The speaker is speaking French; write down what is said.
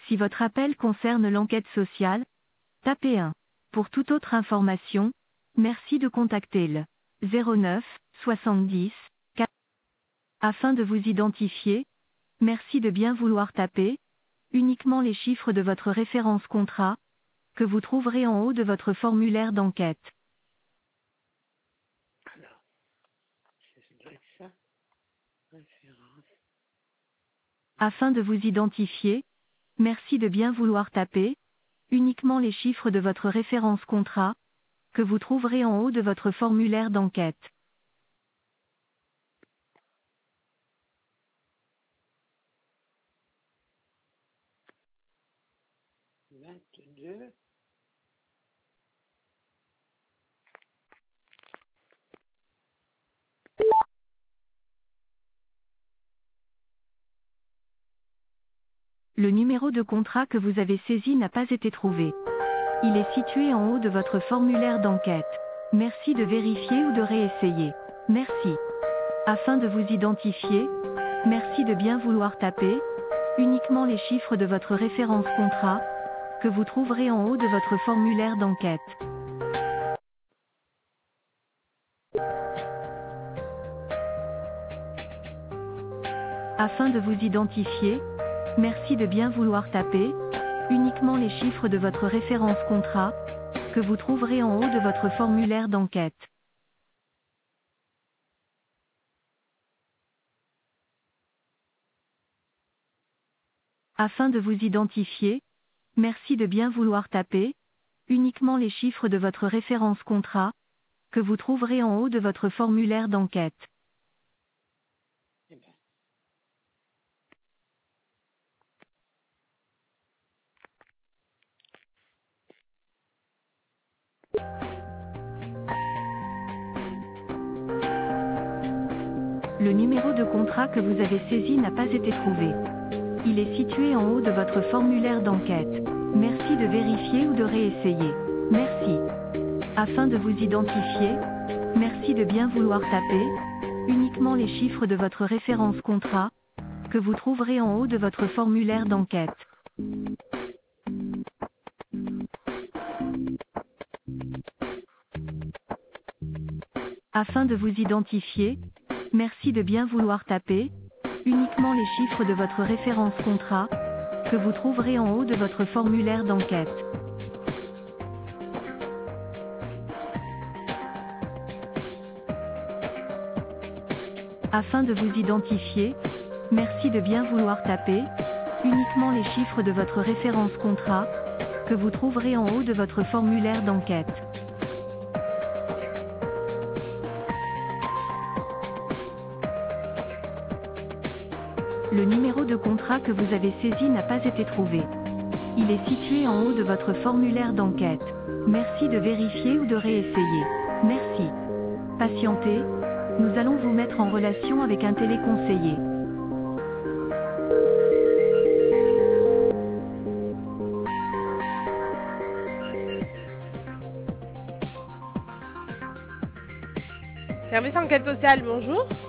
Si votre appel concerne l'enquête sociale, tapez 1. Pour toute autre information, merci de contacter le 09 70 4. Afin de vous identifier, merci de bien vouloir taper uniquement les chiffres de votre référence contrat, que vous trouverez en haut de votre formulaire d'enquête. Alors, ça doit être ça. Référence. Afin de vous identifier, merci de bien vouloir taper uniquement les chiffres de votre référence contrat, que vous trouverez en haut de votre formulaire d'enquête. Vingt-deux. Le numéro de contrat que vous avez saisi n'a pas été trouvé. Il est situé en haut de votre formulaire d'enquête. Merci de vérifier ou de réessayer. Merci. Afin de vous identifier, merci de bien vouloir taper uniquement les chiffres de votre référence contrat, que vous trouverez en haut de votre formulaire d'enquête. Afin de vous identifier, merci de bien vouloir taper uniquement les chiffres de votre référence contrat, que vous trouverez en haut de votre formulaire d'enquête. Afin de vous identifier, merci de bien vouloir taper uniquement les chiffres de votre référence contrat, que vous trouverez en haut de votre formulaire d'enquête. Eh ben, Le numéro de contrat que vous avez saisi n'a pas été trouvé. Il est situé en haut de votre formulaire d'enquête. Merci de vérifier ou de réessayer. Merci. Afin de vous identifier, merci de bien vouloir taper uniquement les chiffres de votre référence contrat, que vous trouverez en haut de votre formulaire d'enquête. Afin de vous identifier, merci de bien vouloir taper uniquement les chiffres de votre référence contrat, que vous trouverez en haut de votre formulaire d'enquête. Afin de vous identifier, merci de bien vouloir taper uniquement les chiffres de votre référence contrat, que vous trouverez en haut de votre formulaire d'enquête. Le numéro de contrat que vous avez saisi n'a pas été trouvé. Il est situé en haut de votre formulaire d'enquête. Merci de vérifier ou de réessayer. Merci. Patientez, nous allons vous mettre en relation avec un téléconseiller. Service enquête sociale, bonjour.